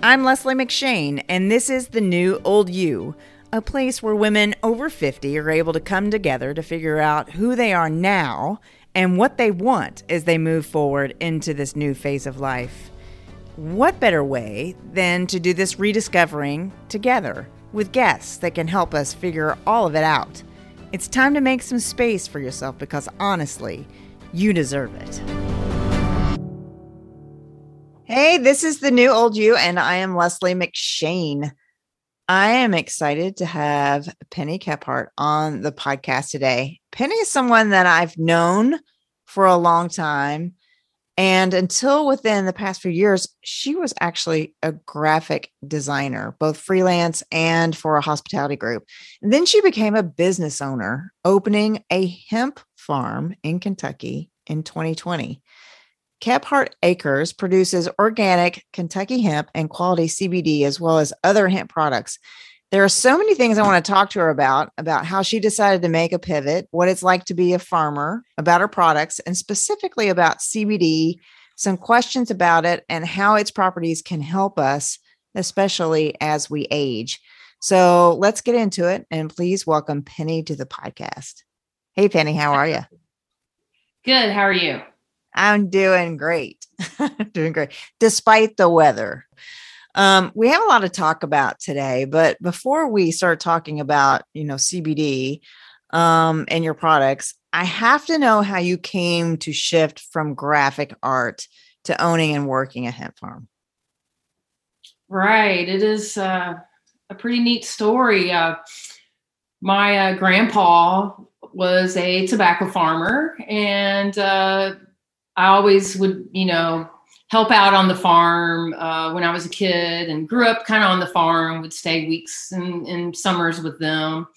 I'm Leslie McShane, and this is The New Old You, a place where women over 50 are able to come together to figure out who they are now and what they want as they move forward into this new phase of life. What better way than to do this rediscovering together with guests that can help us figure all of it out? It's time to make some space for yourself because honestly, you deserve it. Hey, this is The New Old You, and I am Leslie McShane. I am excited to have Penny Kephart on the podcast today. Penny is someone that I've known for a long time, and until within the past few years, she was actually a graphic designer, both freelance and for a hospitality group. And then she became a business owner, opening a hemp farm in Kentucky in 2020. Kephart Acres produces organic Kentucky hemp and quality CBD, as well as other hemp products. There are so many things I want to talk to her about how she decided to make a pivot, what it's like to be a farmer, about her products, and specifically about CBD, some questions about it, and how its properties can help us, especially as we age. So let's get into it, and please welcome Penny to the podcast. Hey, Penny, how are you? Good. How are you? I'm doing great. Doing great, despite the weather. We have a lot to talk about today, but before we start talking about, CBD and your products, I have to know how you came to shift from graphic art to owning and working a hemp farm. Right. It is a pretty neat story. My grandpa was a tobacco farmer, and I always would, help out on the farm when I was a kid, and grew up kind of on the farm, would stay weeks and summers with them.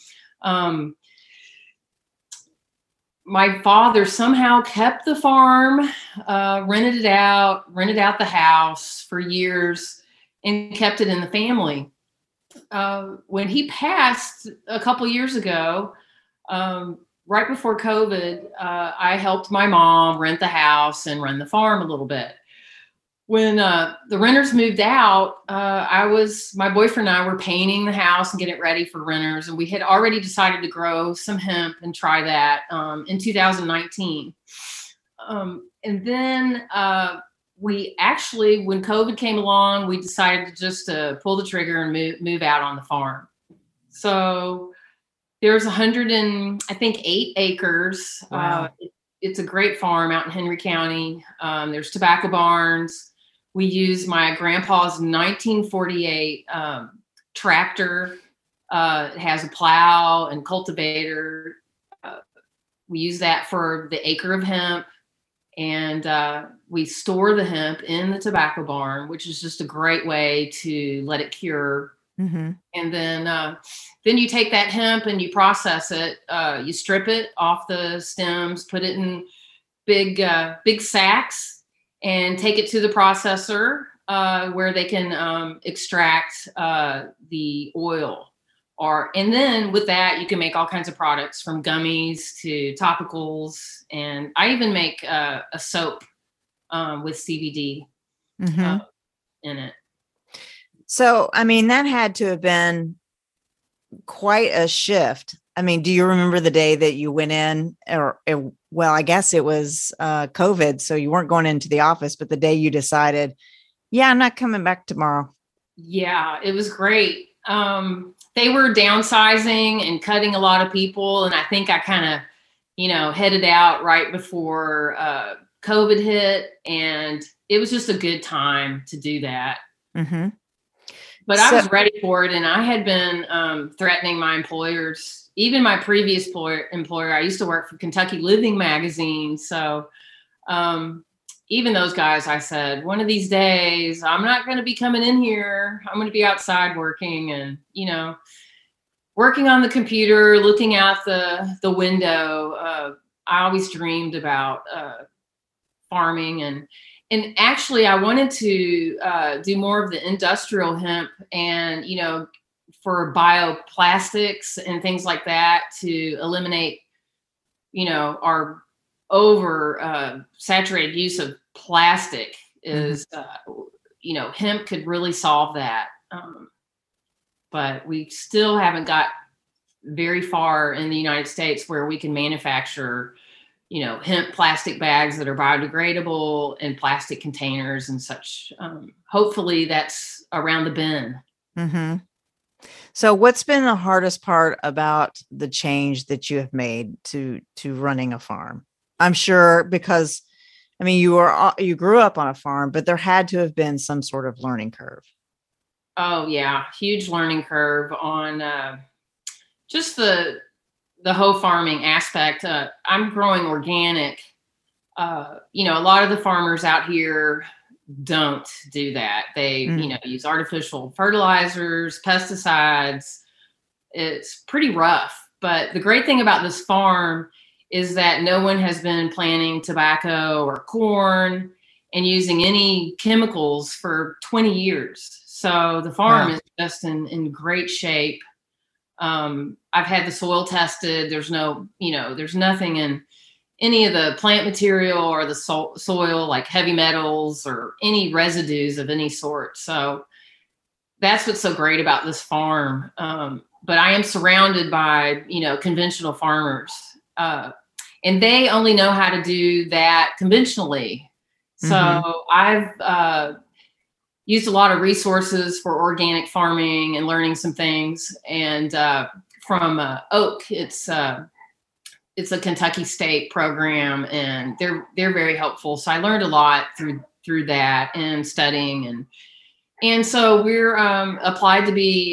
My father somehow kept the farm, rented out the house for years, and kept it in the family. When he passed a couple years ago, right before COVID, I helped my mom rent the house and run the farm a little bit. When the renters moved out, my boyfriend and I were painting the house and getting it ready for renters. And we had already decided to grow some hemp and try that in 2019. And then we actually, when COVID came along, we decided to just pull the trigger and move out on the farm. So there's 8 acres. Wow. It's a great farm out in Henry County. There's tobacco barns. We use my grandpa's 1948 tractor. It has a plow and cultivator. We use that for the acre of hemp. And we store the hemp in the tobacco barn, which is just a great way to let it cure. Mm-hmm. And then you take that hemp and you process it. You strip it off the stems, put it in big sacks, and take it to the processor where they can extract the oil. And then with that, you can make all kinds of products, from gummies to topicals, and I even make a soap with CBD in it. So, that had to have been quite a shift. Do you remember the day that you went in, I guess it was COVID, so you weren't going into the office, but the day you decided, I'm not coming back tomorrow. Yeah, it was great. They were downsizing and cutting a lot of people. And I think I kind of, headed out right before COVID hit. And it was just a good time to do that. Mm-hmm. But I was ready for it. And I had been threatening my employers, even my previous employer. I used to work for Kentucky Living magazine. So even those guys, I said, one of these days, I'm not going to be coming in here. I'm going to be outside working and, working on the computer, looking out the window. I always dreamed about farming. And actually, I wanted to do more of the industrial hemp and, for bioplastics and things like that to eliminate, our over saturated use of plastic is hemp could really solve that. But we still haven't got very far in the United States where we can manufacture, hemp plastic bags that are biodegradable and plastic containers and such. Hopefully that's around the bend. Mm-hmm. So what's been the hardest part about the change that you have made to running a farm? I'm sure because, I mean, you grew up on a farm, but there had to have been some sort of learning curve. Oh yeah. Huge learning curve on just the whole farming aspect. I'm growing organic. A lot of the farmers out here don't do that. They, use artificial fertilizers, pesticides. It's pretty rough. But the great thing about this farm is that no one has been planting tobacco or corn and using any chemicals for 20 years. So the farm is just in great shape. I've had the soil tested. There's there's nothing in any of the plant material or the soil, like heavy metals or any residues of any sort. So that's what's so great about this farm. But I am surrounded by, conventional farmers, and they only know how to do that conventionally. So I've used a lot of resources for organic farming and learning some things. And from Oak, it's a Kentucky State program, and they're very helpful. So I learned a lot through that and studying, and so we're applied to be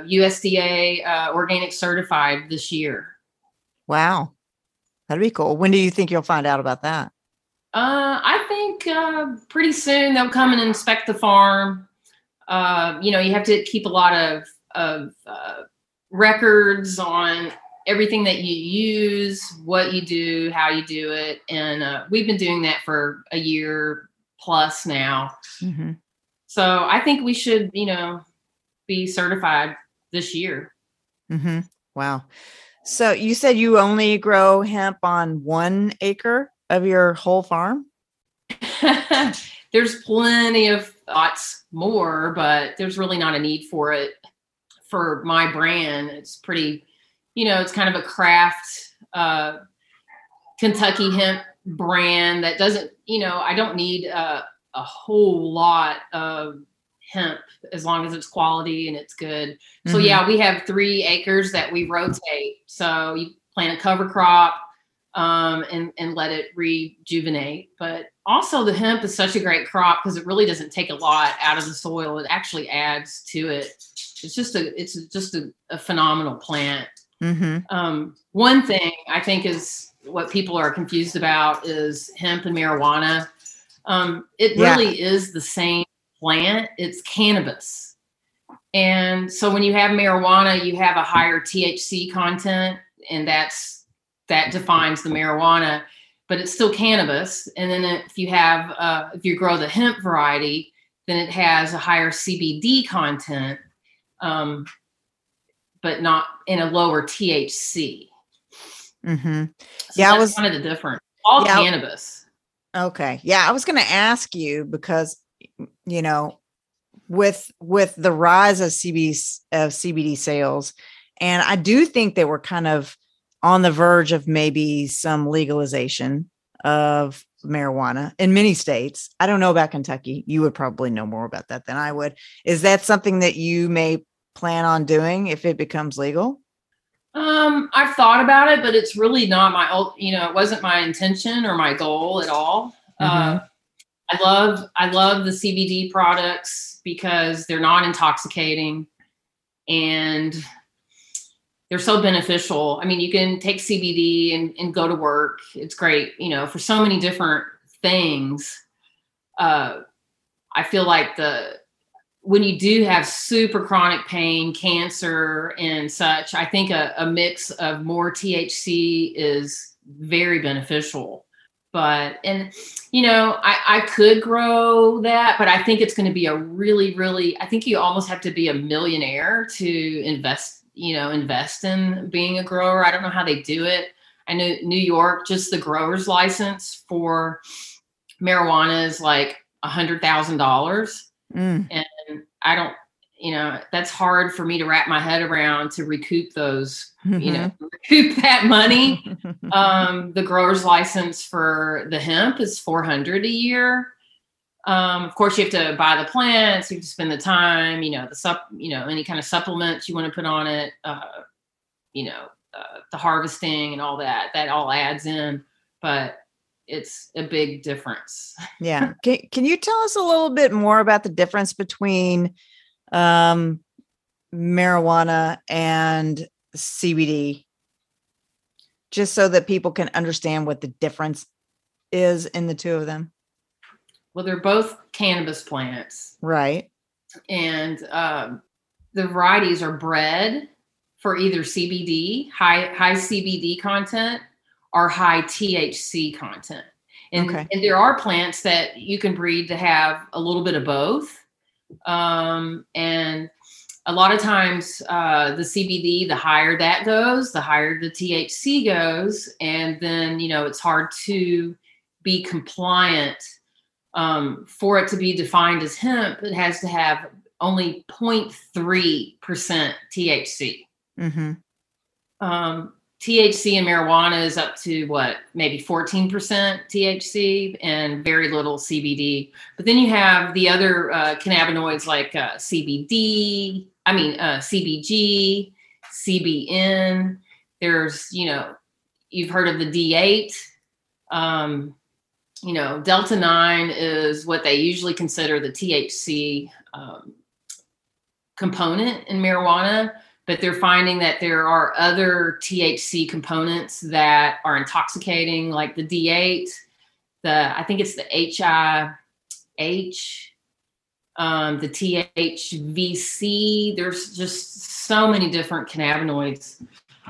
USDA organic certified this year. Wow, that'd be cool. When do you think you'll find out about that? I think pretty soon they'll come and inspect the farm. You have to keep a lot of records on everything that you use, what you do, how you do it. And we've been doing that for a year plus now. Mm-hmm. So I think we should, be certified this year. Mm-hmm. Wow. So you said you only grow hemp on 1 acre of your whole farm? There's plenty of lots more, but there's really not a need for it for my brand. It's pretty, it's kind of a craft Kentucky hemp brand that doesn't, I don't need a whole lot of hemp as long as it's quality and it's good. Mm-hmm. So yeah, we have 3 acres that we rotate. So you plant a cover crop and let it rejuvenate. But also the hemp is such a great crop because it really doesn't take a lot out of the soil. It actually adds to it. It's just a phenomenal plant. Mm-hmm. One thing I think is what people are confused about is hemp and marijuana. It really is the same plant. It's cannabis. And so when you have marijuana, you have a higher THC content, and that defines the marijuana, but it's still cannabis. And then if you grow the hemp variety, then it has a higher CBD content, but not in a lower THC. Mm-hmm. So that's kind of the difference. All cannabis. Okay. Yeah. I was going to ask you because, with the rise of CBD sales, and I do think they were kind of on the verge of maybe some legalization of marijuana in many states. I don't know about Kentucky. You would probably know more about that than I would. Is that something that you may plan on doing if it becomes legal? I've thought about it, but it's really not it wasn't my intention or my goal at all. Mm-hmm. I love the CBD products because they're not intoxicating and they're so beneficial. I mean, you can take CBD and go to work. It's great, for so many different things. I feel like when you do have super chronic pain, cancer and such, I think a mix of more THC is very beneficial. But, I could grow that, but I think it's going to be a really, really, I think you almost have to be a millionaire to invest in being a grower. I don't know how they do it. I know New York, just the grower's license for marijuana is like $100,000. Mm. And I don't, that's hard for me to wrap my head around to recoup those, recoup that money. The grower's license for the hemp is $400 a year. Of course, you have to buy the plants, you have to spend the time, any kind of supplements you want to put on it, the harvesting and all that all adds in, but it's a big difference. Yeah. Can you tell us a little bit more about the difference between marijuana and CBD, just so that people can understand what the difference is in the two of them? Well, they're both cannabis plants. Right. And the varieties are bred for either CBD, high CBD content, or high THC content. And there are plants that you can breed to have a little bit of both. And a lot of times the CBD, the higher that goes, the higher the THC goes. And then, it's hard to be compliant. For it to be defined as hemp, it has to have only 0.3% THC. Mm-hmm. THC in marijuana is up to maybe 14% THC and very little CBD. But then you have the other cannabinoids like CBG, CBN. There's, you've heard of the D8. Delta 9 is what they usually consider the THC component in marijuana, but they're finding that there are other THC components that are intoxicating, like the D8, I think it's the HIH, the THVC. There's just so many different cannabinoids.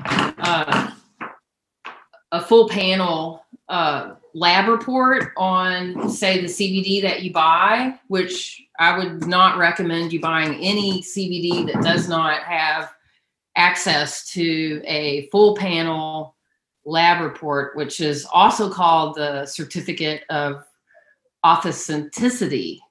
A full panel lab report on, say, the CBD that you buy, which I would not recommend you buying any CBD that does not have access to a full panel lab report, which is also called the Certificate of Authenticity,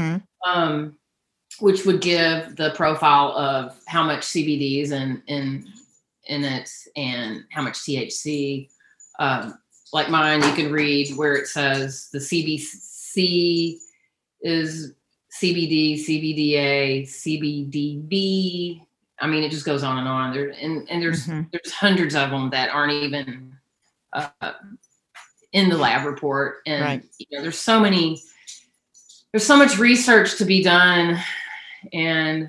which would give the profile of how much CBD is in it and how much THC. Like mine, you can read where it says the CBC is CBD, CBDA, CBDB. I mean, it just goes on and on. There's hundreds of them that aren't even in the lab report, and there's so much research to be done, and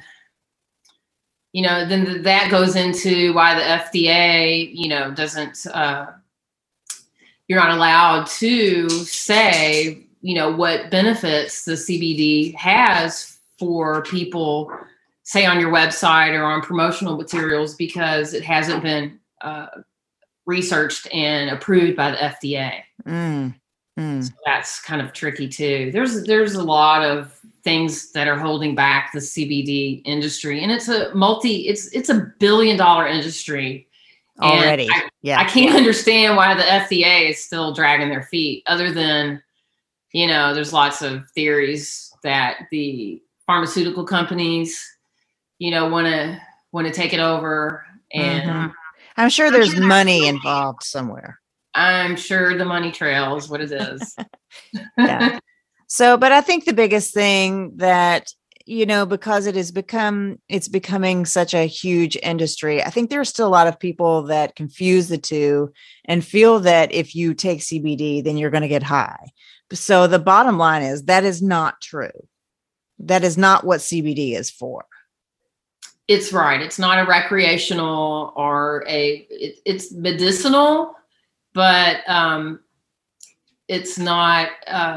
then that goes into why the FDA, doesn't. You're not allowed to say, what benefits the CBD has for people, say on your website or on promotional materials, because it hasn't been researched and approved by the FDA. So that's kind of tricky too. There's a lot of things that are holding back the CBD industry, and it's a $1 billion industry already. I can't understand why the FDA is still dragging their feet, other than, there's lots of theories that the pharmaceutical companies, want to take it over. And I'm sure there's money involved somewhere. I'm sure the money trail is what it is. Yeah. So, but I think the biggest thing that, because it's becoming such a huge industry, I think there are still a lot of people that confuse the two and feel that if you take CBD, then you're going to get high. So the bottom line is that is not true. That is not what CBD is for. It's right. It's not a recreational or it's medicinal, but it's not,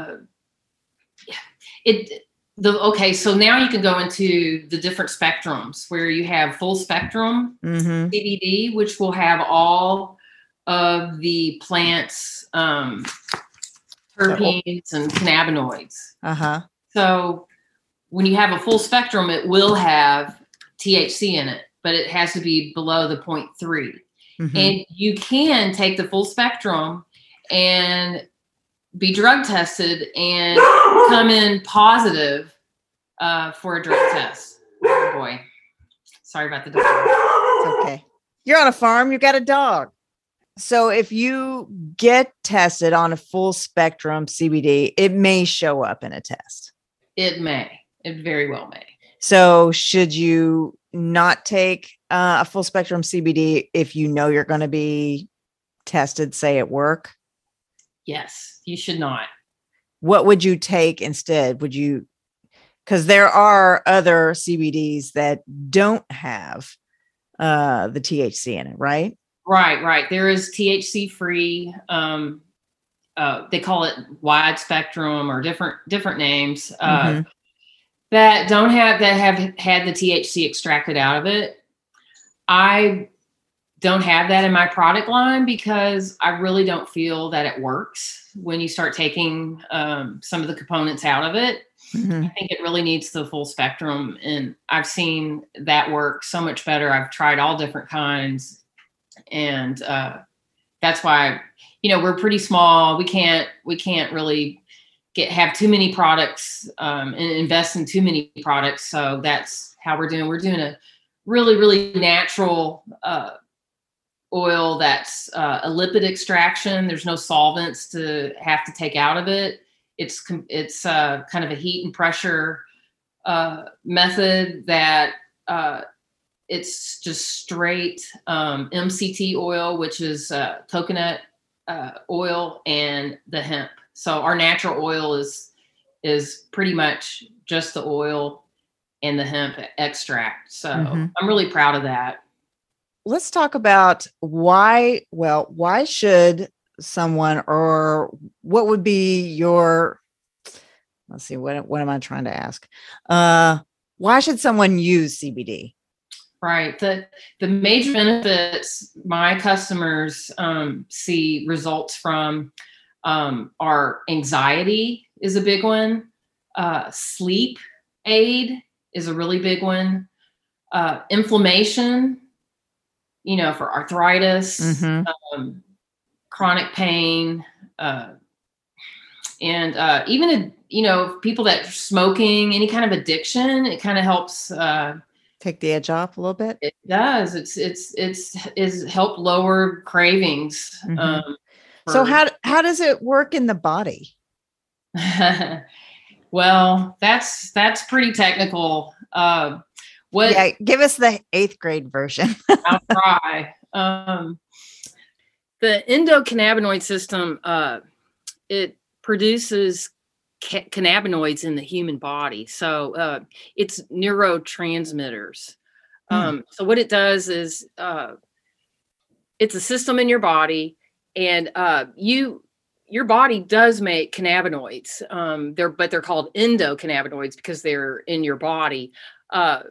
so now you can go into the different spectrums where you have full spectrum CBD, which will have all of the plants, terpenes and cannabinoids. So when you have a full spectrum, it will have THC in it, but it has to be below the 0.3. And you can take the full spectrum and be drug tested and come in positive for a drug test. Oh boy. Sorry about the dog. It's okay. You're on a farm. You got a dog. So if you get tested on a full spectrum CBD, it may show up in a test. It may. It very well may. So should you not take a full spectrum CBD if you know you're going to be tested, say at work? Yes, you should not. What would you take instead? Would you, because there are other CBDs that don't have the THC in it, right? Right. There is THC free. They call it wide spectrum or different names that have had the THC extracted out of it. I don't have that in my product line because I really don't feel that it works when you start taking some of the components out of it. I think it really needs the full spectrum, and I've seen that work so much better. I've tried all different kinds, and that's why, we're pretty small. We can't really have too many products and invest in too many products. So that's how we're doing. We're doing a really, really natural oil that's a lipid extraction. There's no solvents to have to take out of it. It's kind of a heat and pressure method that it's just straight MCT oil, which is coconut oil and the hemp. So our natural oil is pretty much just the oil and the hemp extract. So I'm really proud of that. Let's talk about why should someone, or what would be your, let's see, what am I trying to ask? Why should someone use CBD? Right. The major benefits my customers see results from are anxiety is a big one. Sleep aid is a really big one. Inflammation, for arthritis, chronic pain, and even, people that are smoking, any kind of addiction, it kind of helps take the edge off a little bit. It does. It's helped lower cravings. So how does it work in the body? Well, that's pretty technical. Give us the 8th grade version. I'll try. The endocannabinoid system, it produces cannabinoids in the human body. So it's neurotransmitters. So what it does is it's a system in your body, and your body does make cannabinoids. They're called endocannabinoids because they're in your body. And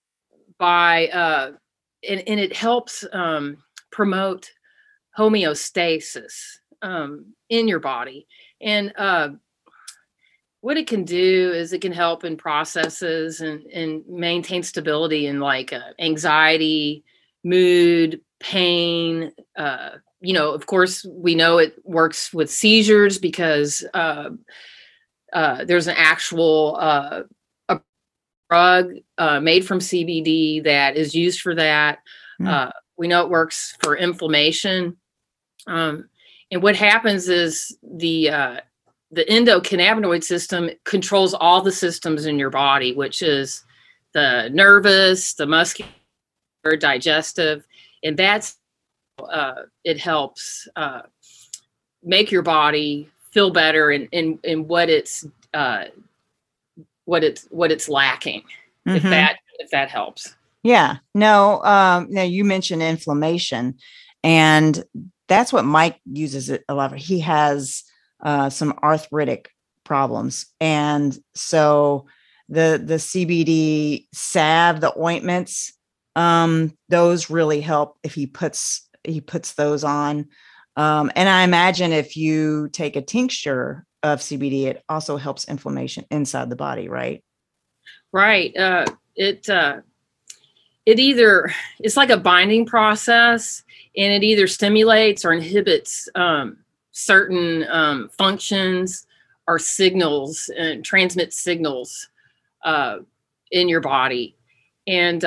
it helps promote homeostasis in your body. And what it can do is it can help in processes and maintain stability in like anxiety, mood, pain. Of course, we know it works with seizures because there's an actual a drug made from CBD that is used for that. We know it works for inflammation. And what happens is the endocannabinoid system controls all the systems in your body, which is the nervous, the muscular, digestive, and that's it helps make your body feel better in what it's lacking. If that helps. Yeah. No. Now you mentioned inflammation, and that's what Mike uses it a lot. He has some arthritic problems, and so the CBD salve, the ointments, those really help if he puts those on. And I imagine if you take a tincture of CBD, it also helps inflammation inside the body, right? Right. It's like a binding process, and it either stimulates or inhibits certain functions or signals and transmits signals in your body. And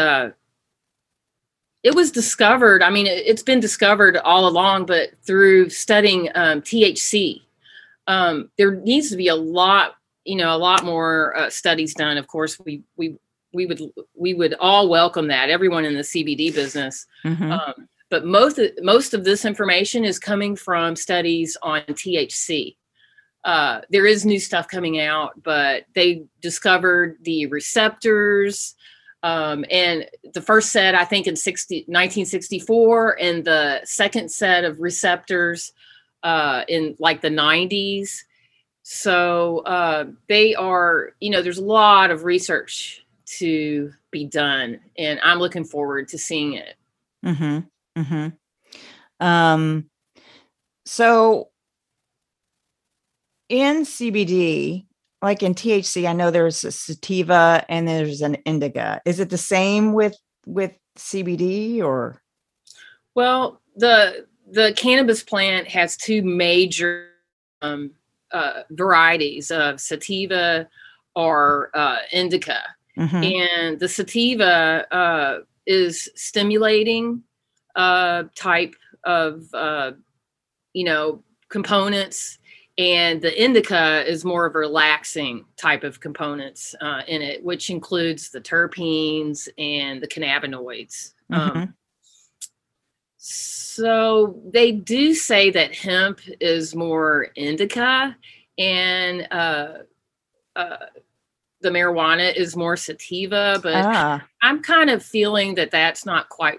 it was discovered, I mean, it's been discovered all along, but through studying THC. There needs to be a lot more studies done. Of course, we would all welcome that, everyone in the CBD business. Mm-hmm. But most of this information is coming from studies on THC. There is new stuff coming out, but they discovered the receptors, and the first set, I think, in 1964, and the second set of receptors in like the 90s. So they are, there's a lot of research to be done, and I'm looking forward to seeing it. Mm-hmm. Mm-hmm. So in CBD, like in THC, I know there's a sativa and there's an indica. Is it the same with CBD or? Well, the cannabis plant has two major varieties of sativa or indica. Mm-hmm. And the sativa is stimulating type of components, and the indica is more of a relaxing type of components in it, which includes the terpenes and the cannabinoids. Mm-hmm. So they do say that hemp is more indica, and the marijuana is more sativa, but I'm kind of feeling that that's not quite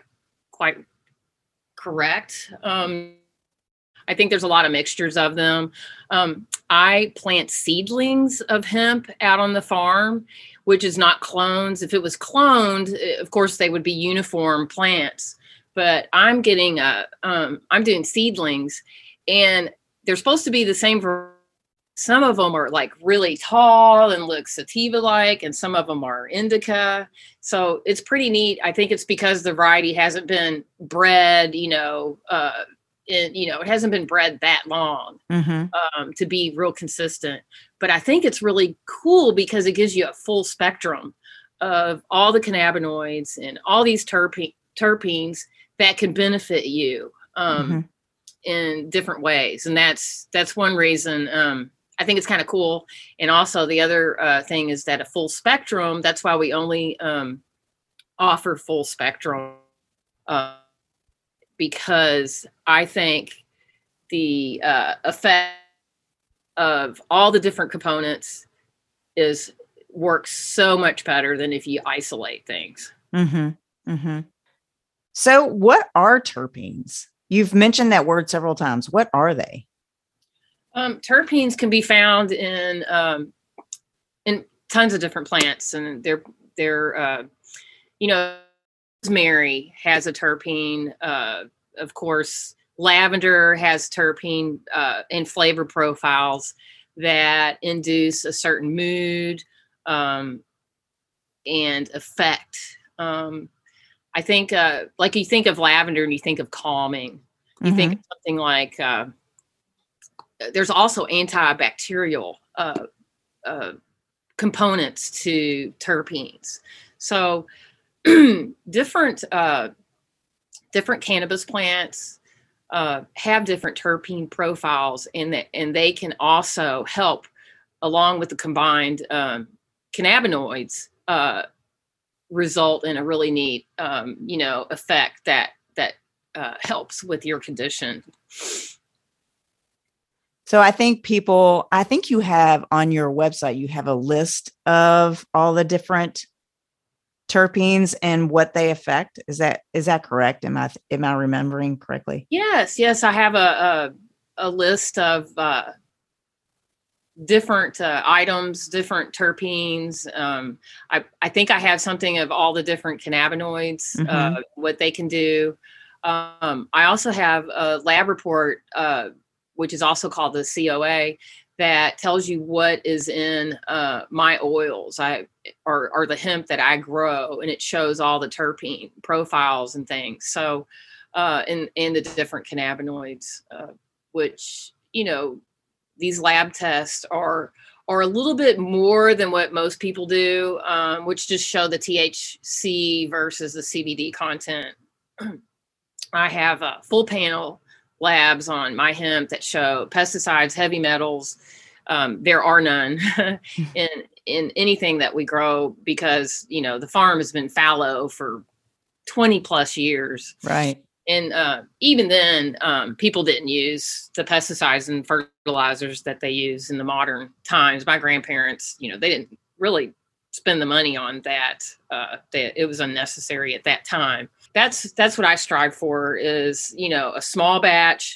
correct. I think there's a lot of mixtures of them. I plant seedlings of hemp out on the farm, which is not clones. If it was cloned, of course, they would be uniform plants. But I'm getting I'm doing seedlings, and they're supposed to be the same. Some of them are like really tall and look sativa-like, and some of them are indica. So it's pretty neat. I think it's because the variety hasn't been bred, it hasn't been bred that long to be real consistent. But I think it's really cool because it gives you a full spectrum of all the cannabinoids and all these terpenes that can benefit you in different ways. And that's one reason I think it's kind of cool. And also the other thing is that a full spectrum, that's why we only offer full spectrum, because I think the effect of all the different components works so much better than if you isolate things. So what are terpenes? You've mentioned that word several times. What are they? Terpenes can be found in tons of different plants, and they're rosemary has a terpene. Of course, lavender has terpene and flavor profiles that induce a certain mood and effect. I think, like you think of lavender and you think of calming. You think of something like. There's also antibacterial components to terpenes. So different cannabis plants have different terpene profiles, and they can also help, along with the combined cannabinoids, result in a really neat effect that helps with your condition. So I think you have on your website, you have a list of all the different terpenes and what they affect. Is that correct? Am I remembering correctly? Yes. I have a list of different items, different terpenes. I think I have something of all the different cannabinoids, what they can do. I also have a lab report, which is also called the COA, that tells you what is in my oils or the hemp that I grow, and it shows all the terpene profiles and things. So, and the different cannabinoids, which these lab tests are are a little bit more than what most people do, which just show the THC versus the CBD content. I have full panel labs on my hemp that show pesticides, heavy metals. There are none in anything that we grow because, the farm has been fallow for 20 plus years. Right. And even then, people didn't use the pesticides and fertilizers that they use in the modern times. My grandparents, they didn't really spend the money on that. It was unnecessary at that time. That's what I strive for is, a small batch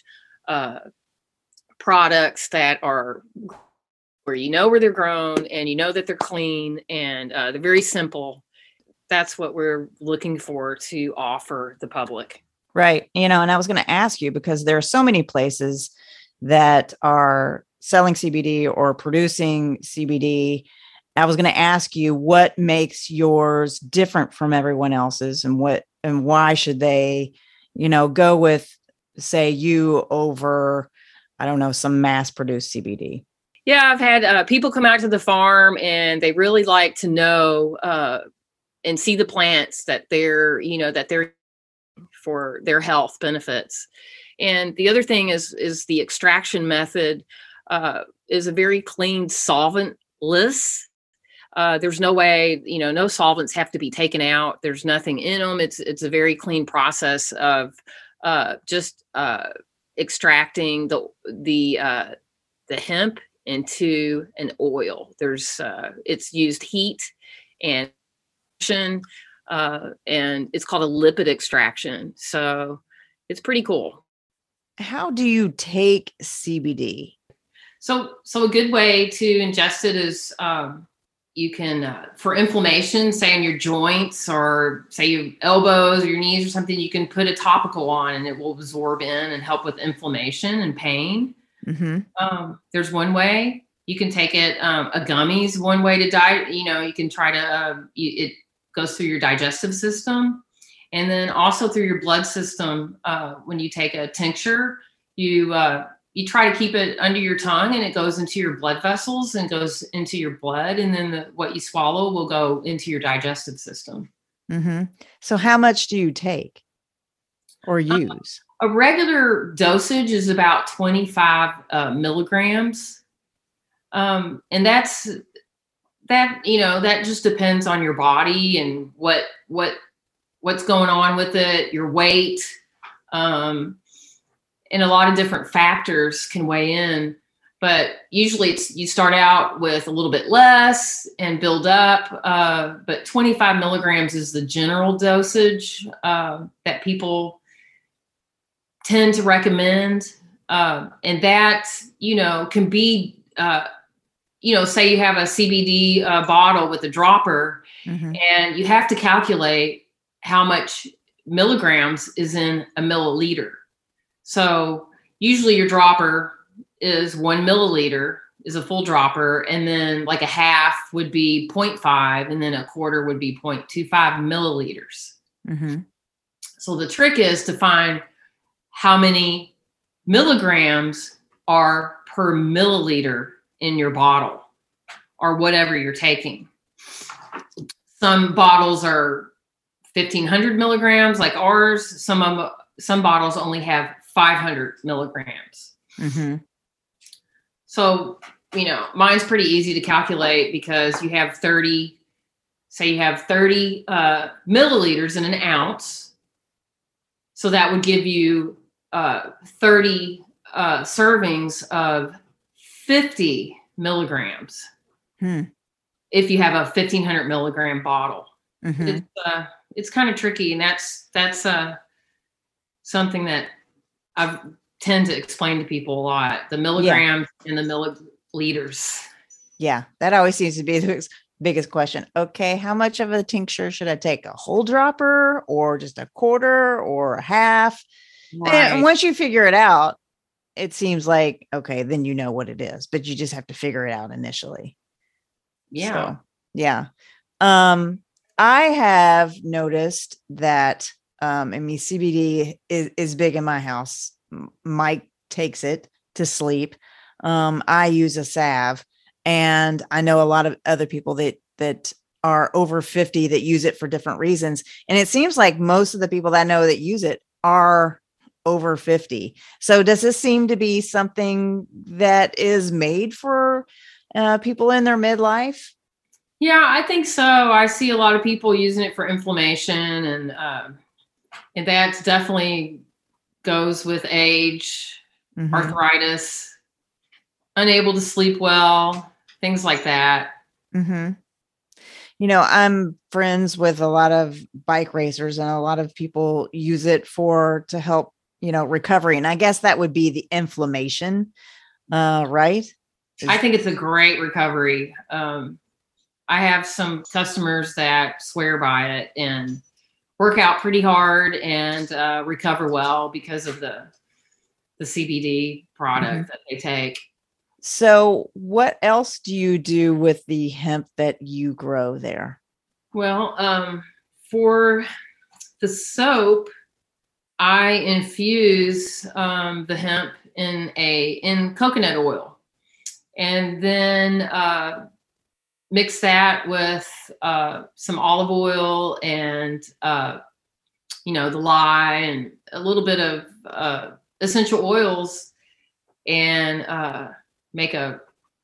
products that are where where they're grown and that they're clean and they're very simple. That's what we're looking for to offer the public. Right. And I was going to ask you because there are so many places that are selling CBD or producing CBD. I was going to ask you what makes yours different from everyone else's and why should they, go with, say, you over, I don't know, some mass produced CBD. Yeah, I've had people come out to the farm and they really like to know and see the plants that they're for their health benefits. And the other thing is the extraction method is a very clean, solventless. There's no way, no solvents have to be taken out. There's nothing in them. It's a very clean process of just extracting the hemp into an oil. It's used heat and it's called a lipid extraction. So it's pretty cool. How do you take CBD? So a good way to ingest it is you can, for inflammation, say in your joints or say your elbows or your knees or something, you can put a topical on and it will absorb in and help with inflammation and pain. Mm-hmm. There's one way you can take it. A gummy's one way to diet. You can try to, it goes through your digestive system and then also through your blood system. When you take a tincture, you try to keep it under your tongue and it goes into your blood vessels and goes into your blood. And then what you swallow will go into your digestive system. Mm-hmm. So how much do you take or use? A regular dosage is about 25 milligrams. And that just depends on your body and what's going on with it, your weight, and a lot of different factors can weigh in, but usually you start out with a little bit less and build up. But 25 milligrams is the general dosage that people tend to recommend. And that, can be, say you have a CBD bottle with a dropper, mm-hmm. and you have to calculate how much milligrams is in a milliliter. So usually your dropper is 1 milliliter is a full dropper. And then like a half would be 0.5 and then a quarter would be 0.25 milliliters. Mm-hmm. So the trick is to find how many milligrams are per milliliter in your bottle or whatever you're taking. Some bottles are 1,500 milligrams like ours. Some bottles only have 500 milligrams. Mm-hmm. So, mine's pretty easy to calculate because you have 30 milliliters in an ounce. So that would give you 30 servings of 50 milligrams. If you have a 1,500 milligram bottle. Mm-hmm. It's kind of tricky. And that's something that I tend to explain to people a lot, the milligrams and the milliliters. Yeah, that always seems to be the biggest question. Okay, how much of a tincture should I take? A whole dropper or just a quarter or a half? Right. And once you figure it out, it seems like, okay, then you know what it is, but you just have to figure it out initially. Yeah. So, yeah. I have noticed that CBD is big in my house. Mike takes it to sleep. I use a salve And I know a lot of other people that are over 50 that use it for different reasons. And it seems like most of the people that I know that use it are over 50. So does this seem to be something that is made for people in their midlife? Yeah, I think so. I see a lot of people using it for inflammation, and that definitely goes with age, arthritis, unable to sleep well, things like that. Mm-hmm. I'm friends with a lot of bike racers, and a lot of people use it to help, recovery. And I guess that would be the inflammation, right? I think it's a great recovery. I have some customers that swear by it and work out pretty hard and recover well because of the CBD product that they take. So what else do you do with the hemp that you grow there? Well, for the soap, I infuse the hemp in coconut oil, and then mix that with some olive oil and the lye and a little bit of essential oils, and make a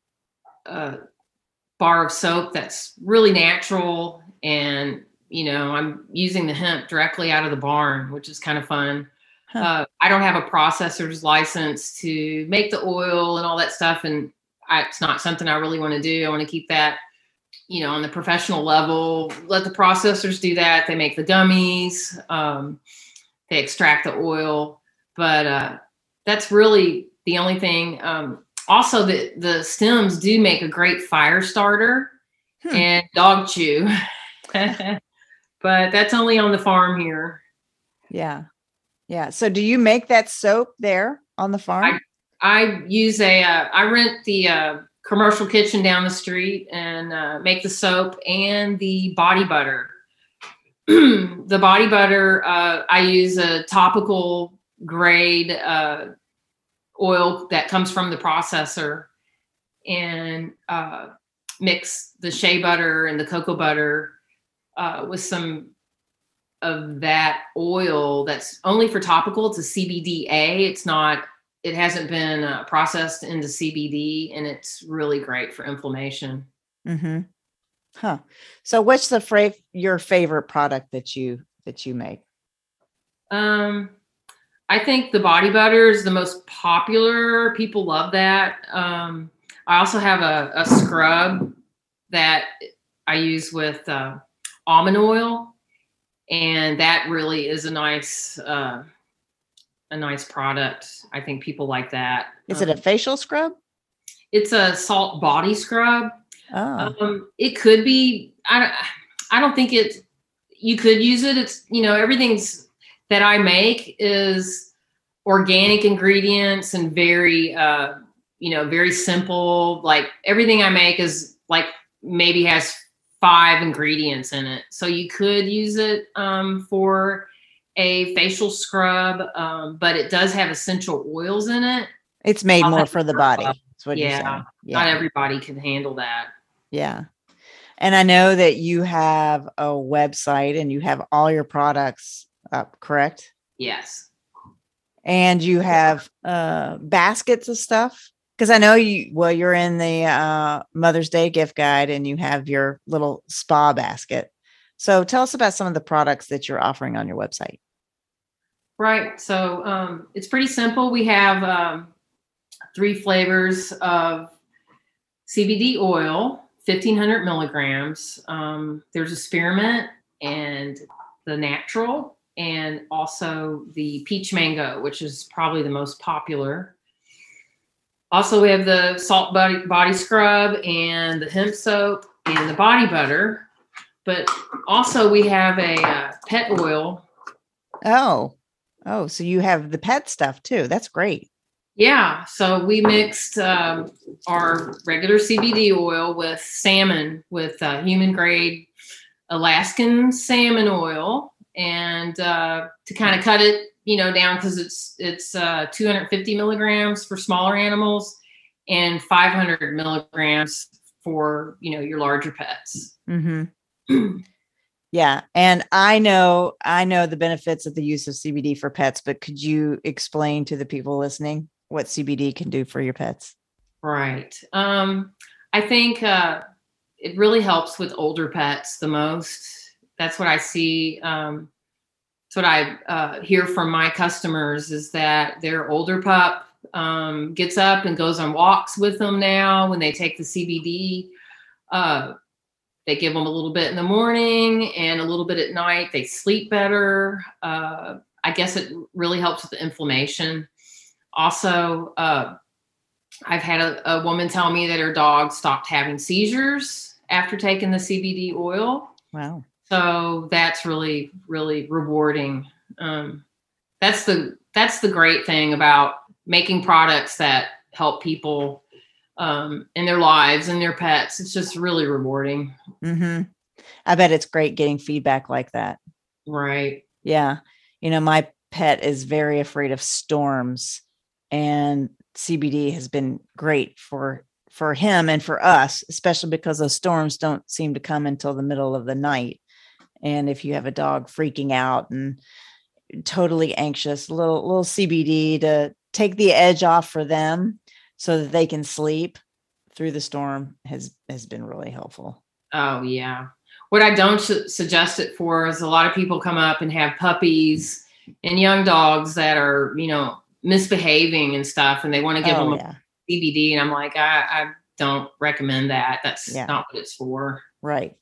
bar of soap that's really natural. And I'm using the hemp directly out of the barn, which is kind of fun. I don't have a processor's license to make the oil and all that stuff, and it's not something I really want to do. I want to keep that on the professional level. Let the processors do that. They make the gummies, they extract the oil, but that's really the only thing. Also, the stems do make a great fire starter and dog chew, but that's only on the farm here. Yeah. Yeah. So do you make that soap there on the farm? I use I rent the commercial kitchen down the street and make the soap and the body butter. The body butter, I use a topical grade oil that comes from the processor, and mix the shea butter and the cocoa butter with some of that oil that's only for topical. It's a CBDA. It hasn't been processed into CBD, and it's really great for inflammation. Huh. So what's your favorite product that you make? I think the body butter is the most popular. People love that. I also have a scrub that I use with almond oil, and that really is a nice product. I think people like that. Is it a facial scrub? It's a salt body scrub. Oh. It could be. I don't think you could use it. It's everything's that I make is organic ingredients and very very simple. Like everything I make is like maybe has 5 ingredients in it. So you could use it for a facial scrub, but it does have essential oils in it. It's made more for the body. That's what you're saying. Yeah. Not everybody can handle that. Yeah. And I know that you have a website and you have all your products up, correct? Yes. And you have baskets of stuff? Because I know you're in the Mother's Day gift guide, and you have your little spa basket. So tell us about some of the products that you're offering on your website. Right. So it's pretty simple. We have 3 flavors of CBD oil, 1,500 milligrams. There's a spearmint and the natural, and also the peach mango, which is probably the most popular. Also, we have the salt body scrub and the hemp soap and the body butter. But also we have a pet oil. Oh, so you have the pet stuff too. That's great. Yeah. So we mixed our regular CBD oil with salmon, with human grade Alaskan salmon oil, and to kind of cut it, down, because it's 250 milligrams for smaller animals, and 500 milligrams for, your larger pets. Mm-hmm. Yeah. And I know the benefits of the use of CBD for pets, but could you explain to the people listening what CBD can do for your pets? Right. I think it really helps with older pets the most. That's what I see. That's what I hear from my customers is that their older pup gets up and goes on walks with them now when they take the CBD. They give them a little bit in the morning and a little bit at night. They sleep better. I guess it really helps with the inflammation. Also, I've had a woman tell me that her dog stopped having seizures after taking the CBD oil. Wow. So that's really, really rewarding. That's the great thing about making products that help people in their lives and their pets. It's just really rewarding. Mm-hmm. I bet it's great getting feedback like that. Right. Yeah. My pet is very afraid of storms, and CBD has been great for him and for us, especially because those storms don't seem to come until the middle of the night. And if you have a dog freaking out and totally anxious, little CBD to take the edge off for them so that they can sleep through the storm has been really helpful. Oh yeah. What I don't suggest it for is a lot of people come up and have puppies and young dogs that are, misbehaving and stuff, and they want to give them a CBD. And I'm like, I don't recommend that. That's not what it's for. Right.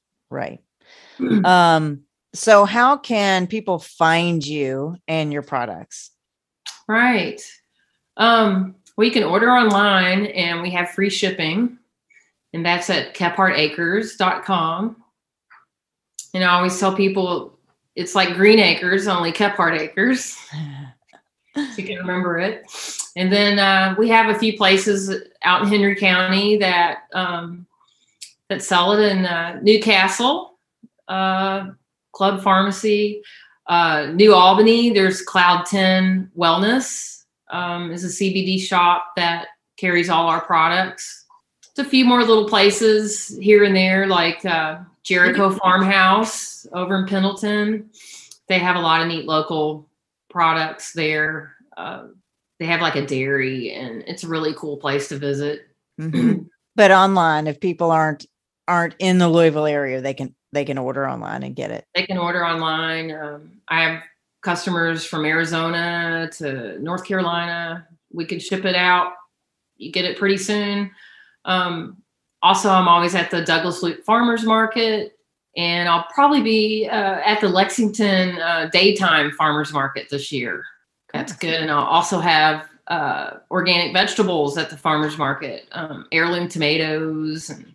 So how can people find you and your products? Right. We can order online and we have free shipping, and that's at KephartAcres.com. And I always tell people it's like Green Acres, only Kephart Acres. So you can remember it. And then we have a few places out in Henry County that sell it in Newcastle, Club Pharmacy, New Albany. There's Cloud 10 Wellness is a CBD shop that carries all our products. It's a few more little places here and there, like Jericho Farmhouse over in Pendleton. They have a lot of neat local products there. They have like a dairy, and it's a really cool place to visit. Mm-hmm. But online, if people aren't in the Louisville area, they can order online and get it. They can order online. I have customers from Arizona to North Carolina. We can ship it out. You get it pretty soon. Also, I'm always at the Douglas Loop Farmers Market, and I'll probably be at the Lexington Daytime Farmers Market this year. That's good. And I'll also have organic vegetables at the farmers market, heirloom tomatoes. And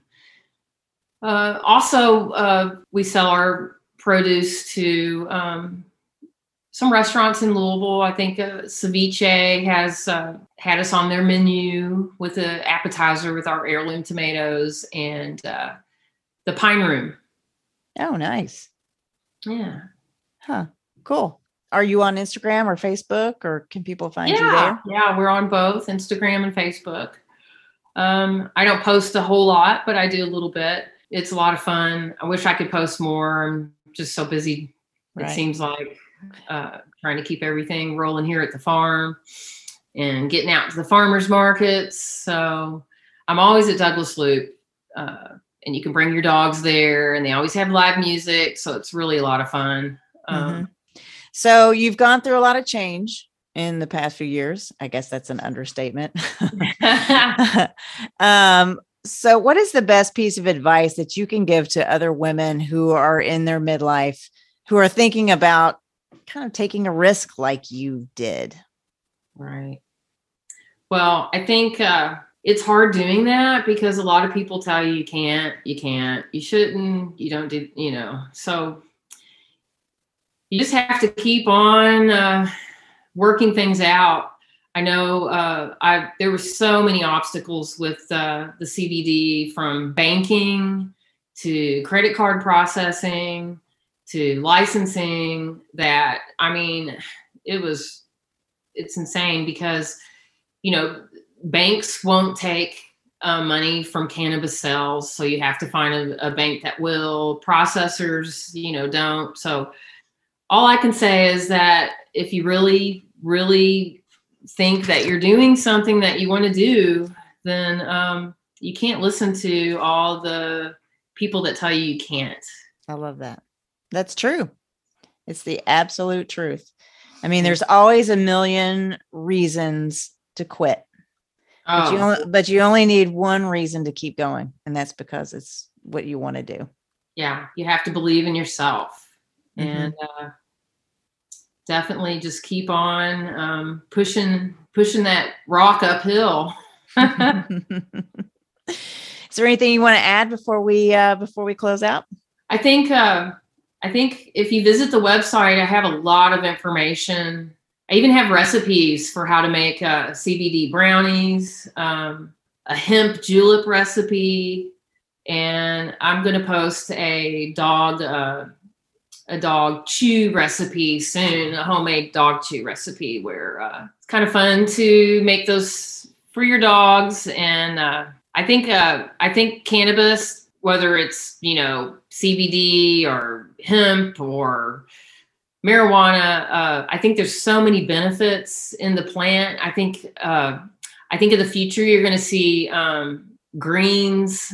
also, we sell our produce to some restaurants in Louisville. I think Ceviche has had us on their menu with an appetizer with our heirloom tomatoes, and the Pine Room. Oh, nice. Yeah. Huh. Cool. Are you on Instagram or Facebook, or can people find you there? Yeah, we're on both Instagram and Facebook. I don't post a whole lot, but I do a little bit. It's a lot of fun. I wish I could post more. I'm just so busy. Right. It seems like trying to keep everything rolling here at the farm and getting out to the farmers markets. So I'm always at Douglas Loop, and you can bring your dogs there, and they always have live music. So it's really a lot of fun. So you've gone through a lot of change in the past few years. I guess that's an understatement. So what is the best piece of advice that you can give to other women who are in their midlife, who are thinking about kind of taking a risk like you did? Right. Well, I think it's hard doing that because a lot of people tell you you can't, you shouldn't, you don't do, so you just have to keep on working things out. I know there were so many obstacles with the CBD, from banking to credit card processing to licensing, that, it's insane because, banks won't take money from cannabis sales. So you have to find a bank that will. Processors, don't. So all I can say is that if you really, really think that you're doing something that you want to do, then you can't listen to all the people that tell you can't. I love that. That's true. It's the absolute truth. I mean, there's always a million reasons to quit. But you only need one reason to keep going, and that's because it's what you want to do. Yeah, you have to believe in yourself, and definitely just keep on pushing that rock uphill. Is there anything you want to add before we close out? I think if you visit the website, I have a lot of information. I even have recipes for how to make CBD brownies, a hemp julep recipe, and I'm going to post a dog chew recipe soon, a homemade dog chew recipe where it's kind of fun to make those for your dogs. And I think cannabis, whether it's CBD or hemp or marijuana, I think there's so many benefits in the plant. I think in the future you're going to see greens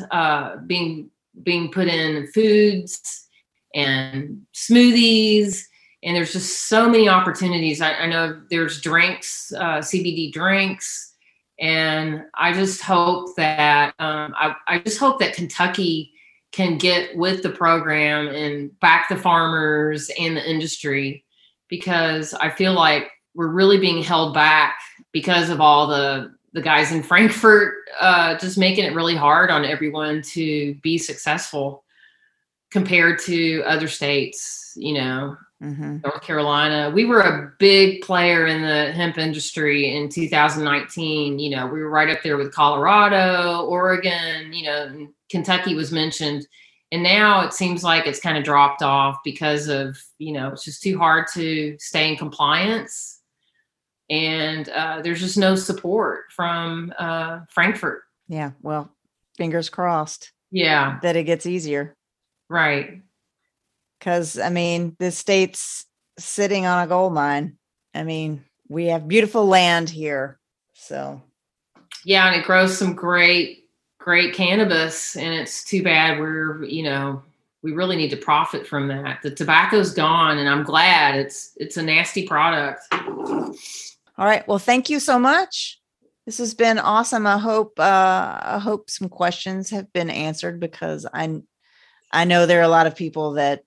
being put in foods and smoothies, and there's just so many opportunities. I know there's drinks, CBD drinks, and I just hope that I just hope that Kentucky can get with the program and back the farmers and the industry, because I feel like we're really being held back because of all the guys in Frankfurt just making it really hard on everyone to be successful compared to other states, North Carolina. We were a big player in the hemp industry in 2019. We were right up there with Colorado, Oregon, and Kentucky was mentioned. And now it seems like it's kind of dropped off because of, it's just too hard to stay in compliance. And there's just no support from Frankfurt. Yeah. Well, fingers crossed. Yeah. That it gets easier. Right. Because, the state's sitting on a gold mine. We have beautiful land here. So. Yeah. And it grows some great cannabis. And it's too bad we really need to profit from that. The tobacco's gone, and I'm glad. It's a nasty product. All right. Well, thank you so much. This has been awesome. I hope some questions have been answered, because I know there are a lot of people that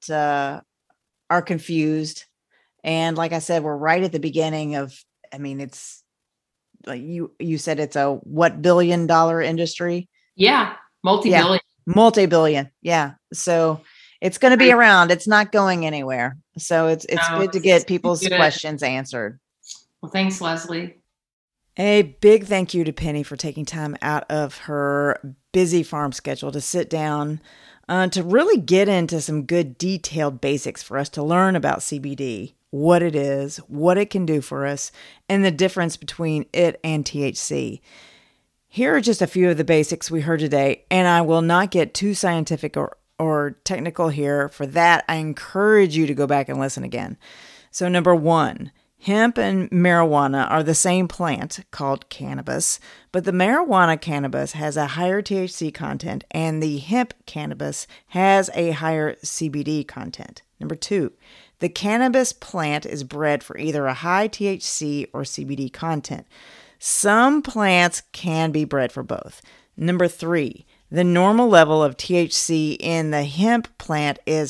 are confused. And like I said, we're right at the beginning of, it's like you said, it's a what billion-dollar industry? Yeah. Multi-billion. Yeah. Multi-billion. Yeah. So it's going to be around. It's not going anywhere. So it's good to get people's questions answered. Well, thanks, Leslie. A big thank you to Penny for taking time out of her busy farm schedule to sit down to really get into some good detailed basics for us to learn about CBD, what it is, what it can do for us, and the difference between it and THC. Here are just a few of the basics we heard today, and I will not get too scientific or technical here. For that, I encourage you to go back and listen again. So number one, hemp and marijuana are the same plant called cannabis, but the marijuana cannabis has a higher THC content and the hemp cannabis has a higher CBD content. Number two, the cannabis plant is bred for either a high THC or CBD content. Some plants can be bred for both. Number three, the normal level of THC in the hemp plant is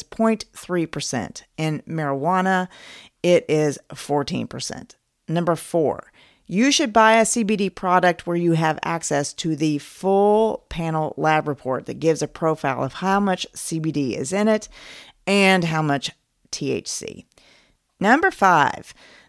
0.3%. In marijuana, it is 14%. Number four, you should buy a CBD product where you have access to the full panel lab report that gives a profile of how much CBD is in it and how much THC. Number five,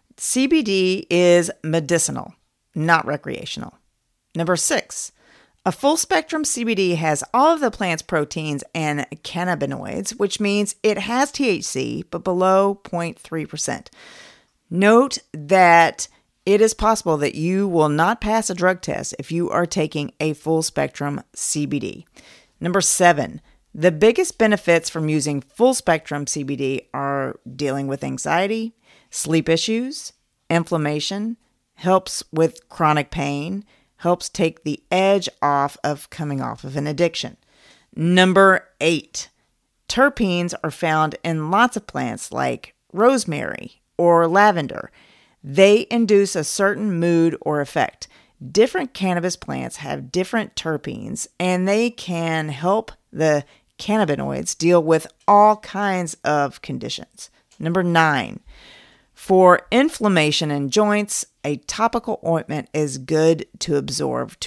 CBD is medicinal, not recreational. Number six, a full spectrum CBD has all of the plant's proteins and cannabinoids, which means it has THC, but below 0.3%. Note that it is possible that you will not pass a drug test if you are taking a full spectrum CBD. Number 7, the biggest benefits from using full spectrum CBD are dealing with anxiety, sleep issues, inflammation, helps with chronic pain, helps take the edge off of coming off of an addiction. Number 8, terpenes are found in lots of plants like rosemary or lavender. They induce a certain mood or effect. Different cannabis plants have different terpenes, and they can help the cannabinoids deal with all kinds of conditions. Number 9, for inflammation in joints, a topical ointment is good to absorb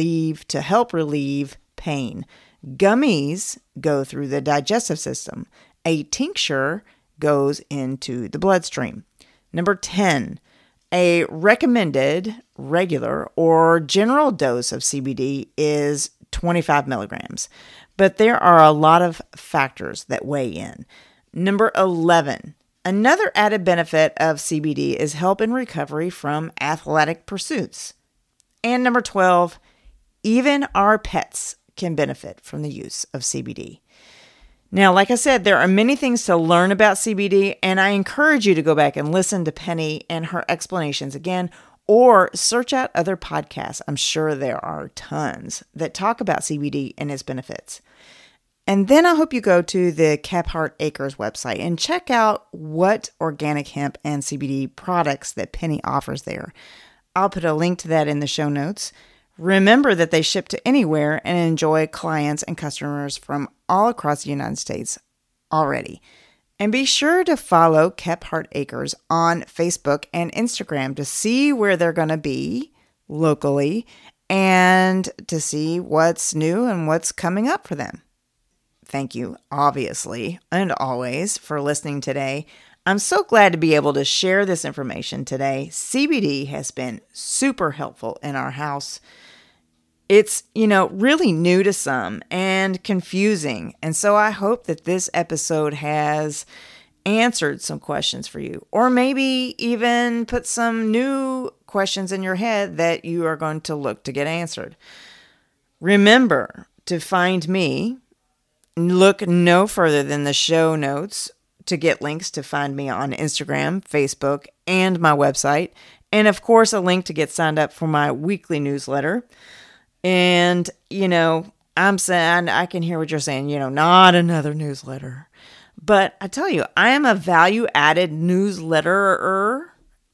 to help relieve pain. Gummies go through the digestive system. A tincture goes into the bloodstream. Number 10, a recommended regular or general dose of CBD is 25 milligrams, but there are a lot of factors that weigh in. Number 11, another added benefit of CBD is help in recovery from athletic pursuits. And number 12, even our pets can benefit from the use of CBD. Now, like I said, there are many things to learn about CBD, and I encourage you to go back and listen to Penny and her explanations again, or search out other podcasts. I'm sure there are tons that talk about CBD and its benefits. And then I hope you go to the Kephart Acres website and check out what organic hemp and CBD products that Penny offers there. I'll put a link to that in the show notes. Remember that they ship to anywhere and enjoy clients and customers from all across the United States already. And be sure to follow Kephart Acres on Facebook and Instagram to see where they're going to be locally and to see what's new and what's coming up for them. Thank you, obviously, and always for listening today. I'm so glad to be able to share this information today. CBD has been super helpful in our house. It's, really new to some and confusing. And so I hope that this episode has answered some questions for you, or maybe even put some new questions in your head that you are going to look to get answered. Remember to find me. Look no further than the show notes to get links to find me on Instagram, Facebook, and my website. And of course, a link to get signed up for my weekly newsletter. And, I'm saying, I can hear what you're saying, not another newsletter. But I tell you, I am a value-added newsletterer.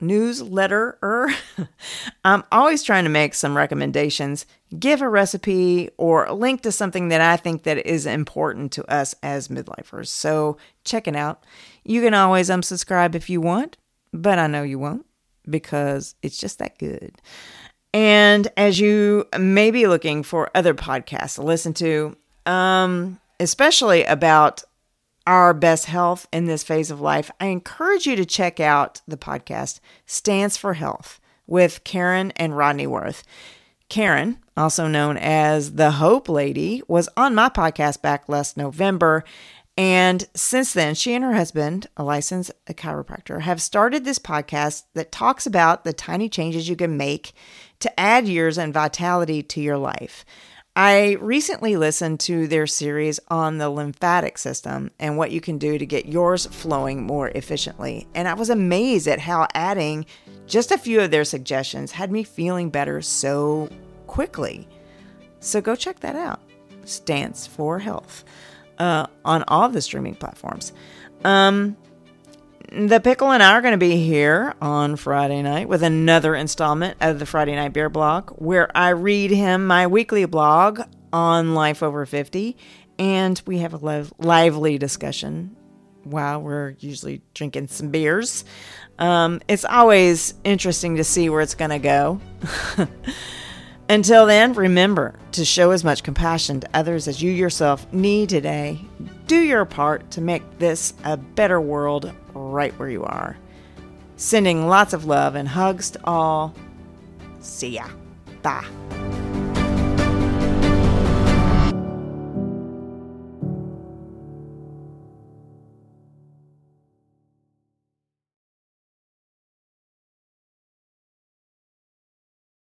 I'm always trying to make some recommendations, give a recipe, or a link to something that I think that is important to us as midlifers. So check it out. You can always unsubscribe if you want, but I know you won't because it's just that good. And as you may be looking for other podcasts to listen to, especially about our best health in this phase of life, I encourage you to check out the podcast Stance for Health with Karen and Rodney Worth. Karen, also known as the Hope Lady, was on my podcast back last November. And since then, she and her husband, a licensed chiropractor, have started this podcast that talks about the tiny changes you can make to add years and vitality to your life. I recently listened to their series on the lymphatic system and what you can do to get yours flowing more efficiently. And I was amazed at how adding just a few of their suggestions had me feeling better so quickly. So go check that out. Stance for Health on all the streaming platforms. The Pickle and I are going to be here on Friday night with another installment of the Friday Night Beer Blog, where I read him my weekly blog on Life Over 50, and we have a lively discussion while we're usually drinking some beers. It's always interesting to see where it's going to go. Until then, remember to show as much compassion to others as you yourself need today. Do your part to make this a better world right where you are. Sending lots of love and hugs to all. See ya. Bye.